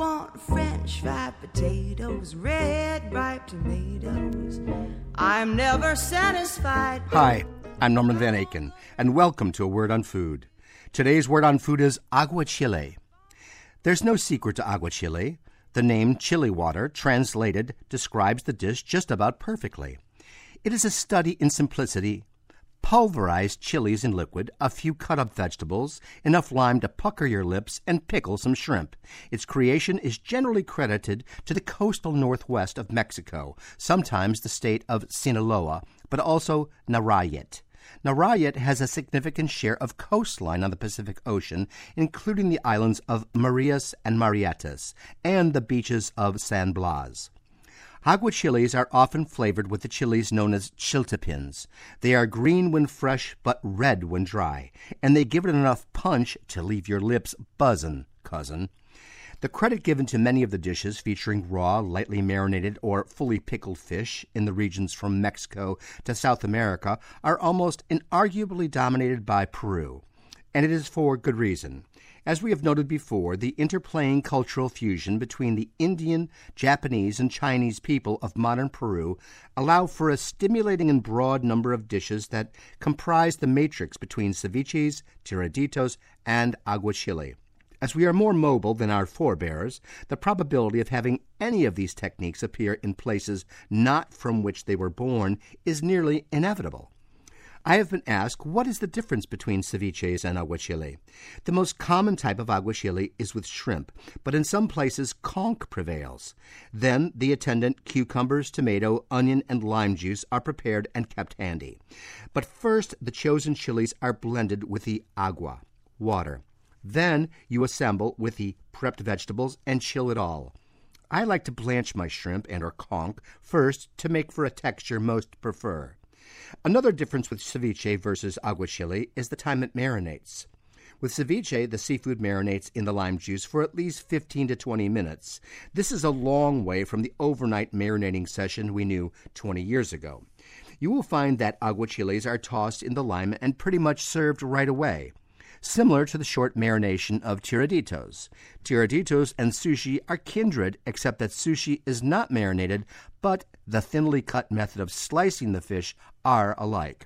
want French fried potatoes, red ripe tomatoes. I'm never satisfied. Hi, I'm Norman Van Aken, and welcome to A Word on Food. Today's word on food is aguachile. There's no secret to aguachile. The name chili water, translated, describes the dish just about perfectly. It is a study in simplicity. Pulverized chilies in liquid, a few cut-up vegetables, enough lime to pucker your lips, and pickle some shrimp. Its creation is generally credited to the coastal northwest of Mexico, sometimes the state of Sinaloa, but also Nayarit. Nayarit has a significant share of coastline on the Pacific Ocean, including the islands of Marias and Marietas, and the beaches of San Blas. Aguachiles are often flavored with the chilies known as chiltepins. They are green when fresh, but red when dry, and they give it enough punch to leave your lips buzzin', cousin. The credit given to many of the dishes featuring raw, lightly marinated, or fully pickled fish in the regions from Mexico to South America are almost inarguably dominated by Peru. And it is for good reason. As we have noted before, the interplaying cultural fusion between the Indian, Japanese, and Chinese people of modern Peru allow for a stimulating and broad number of dishes that comprise the matrix between ceviches, tiraditos, and aguachile. As we are more mobile than our forebears, the probability of having any of these techniques appear in places not from which they were born is nearly inevitable. I have been asked, what is the difference between ceviches and aguachile? The most common type of aguachile is with shrimp, but in some places conch prevails. Then the attendant cucumbers, tomato, onion, and lime juice are prepared and kept handy. But first, the chosen chilies are blended with the agua, water. Then you assemble with the prepped vegetables and chill it all. I like to blanch my shrimp and or conch first to make for a texture most prefer. Another difference with ceviche versus aguachile is the time it marinates. With ceviche, the seafood marinates in the lime juice for at least 15 to 20 minutes. This is a long way from the overnight marinating session we knew 20 years ago. You will find that aguachiles are tossed in the lime and pretty much served right away, similar to the short marination of tiraditos. Tiraditos and sushi are kindred, except that sushi is not marinated, but the thinly cut method of slicing the fish are alike.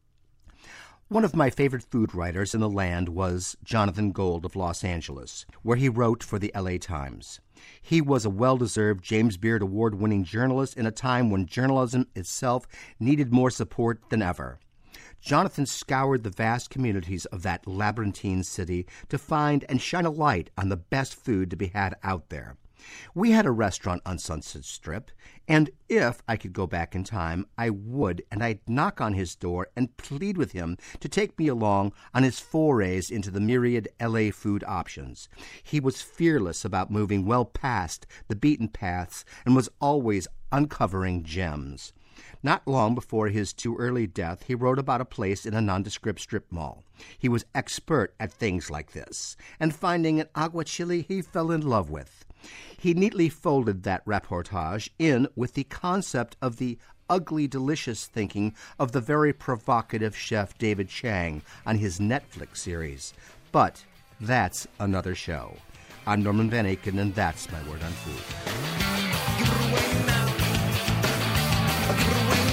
One of my favorite food writers in the land was Jonathan Gold of Los Angeles, where he wrote for the LA Times. He was a well-deserved James Beard Award-winning journalist in a time when journalism itself needed more support than ever. Jonathan scoured the vast communities of that labyrinthine city to find and shine a light on the best food to be had out there. We had a restaurant on Sunset Strip, and if I could go back in time, I would, and I'd knock on his door and plead with him to take me along on his forays into the myriad LA food options. He was fearless about moving well past the beaten paths and was always uncovering gems. Not long before his too early death, he wrote about a place in a nondescript strip mall. He was expert at things like this, and finding an aguachile he fell in love with. He neatly folded that reportage in with the concept of the ugly delicious thinking of the very provocative chef David Chang on his Netflix series. But that's another show. I'm Norman Van Aken, and that's my word on food. Give it away now.